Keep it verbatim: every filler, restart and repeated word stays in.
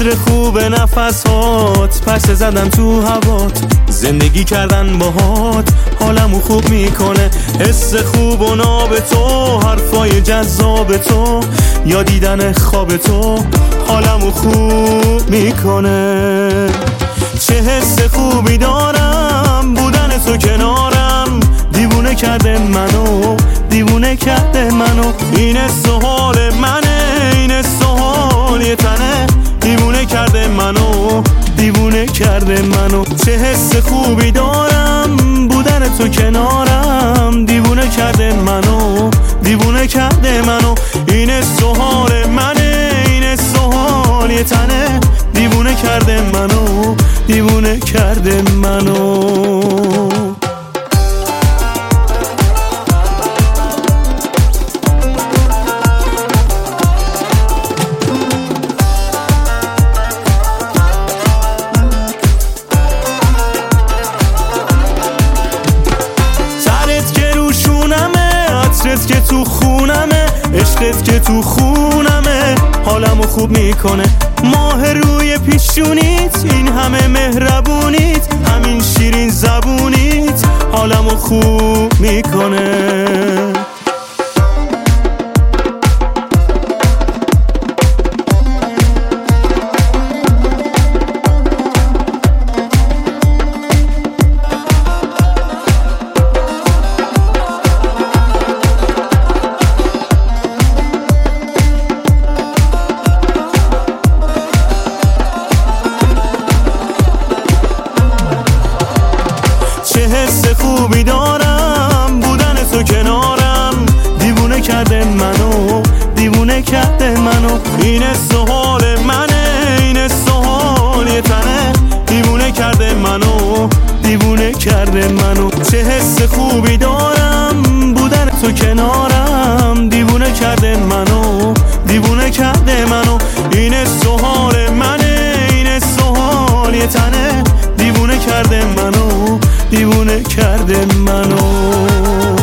عطر خوب نفسات، پرسه زدن تو هوات، زندگی کردن باهات حالمو خوب میکنه. حس خوب و ناب تو، حرفای جذاب تو، یا دیدن خواب تو حالمو خوب میکنه. چه حس خوبی دارم بودن تو کنارم، دیوونه کرده منو، دیوونه کرده منو. این سوال منه، این سوال یه تنه، دیوونه کرده منو، دیوونه کرده منو. چه حس خوبی دارم بودن تو کنارم، دیوونه کرده منو، دیوونه کرده منو. این سوال منه، این سوال یه تنه، دیوونه کرده منو، دیوونه کرده منو. عطرت که تو خونمه، عشقت که تو خونمه، حالمو خوب میکنه. ماه روی پیشونیت، این همه مهربونیت، همین شیرین زبونیت حالمو خوب میکنه. چه حس خوبی دارم بودن تو کنارم، دیوونه کرده منو، دیوونه کرده منو. این سوال منه، این سوال یه تنه، دیوونه کرده منو، دیوونه کرده منو. چه حس خوبی دارم بودن تو کنارم، دیوونه کرده منو، دیوونه کرده منو. این سوال منه، این سوال یه تنه، دیوونه کرده منو، دیوونه کرده منو.